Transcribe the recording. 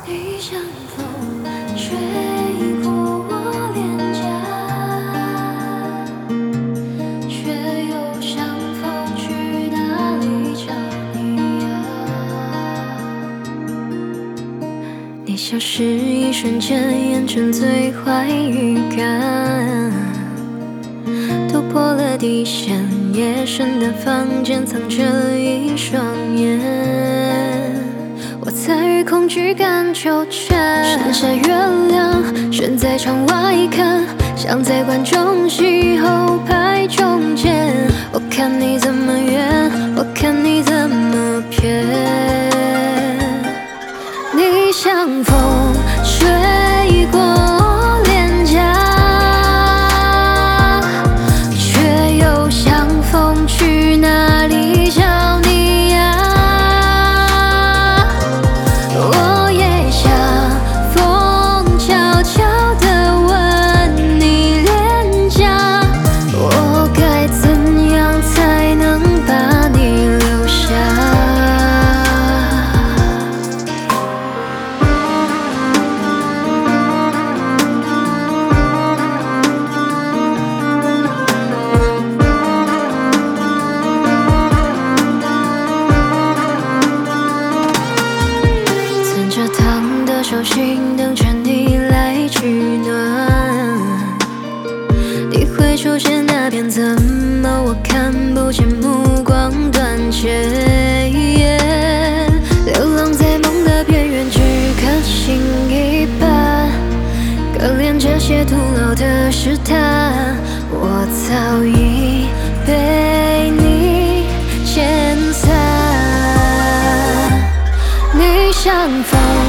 你像风吹过我脸颊，却又像风去哪里找你呀？你消失一瞬间，眼前最坏预感，突破了底线。夜深的房间藏着一双眼，我在与恐惧感纠缠。剩下月亮悬在窗外看，像在观众席后排中间。我看你怎么圆，我看你怎么骗。你像风吹过我脸颊，却又像风去哪里找你呀？我也像风悄悄地吻你脸颊，我该怎样才能把你留下？这烫的手心等着你来取暖，你会出现那边，怎么我看不见？目光断切，流浪在梦的边缘，只可惜一半，可怜这些徒劳的试探，我早已被你牵散。你像风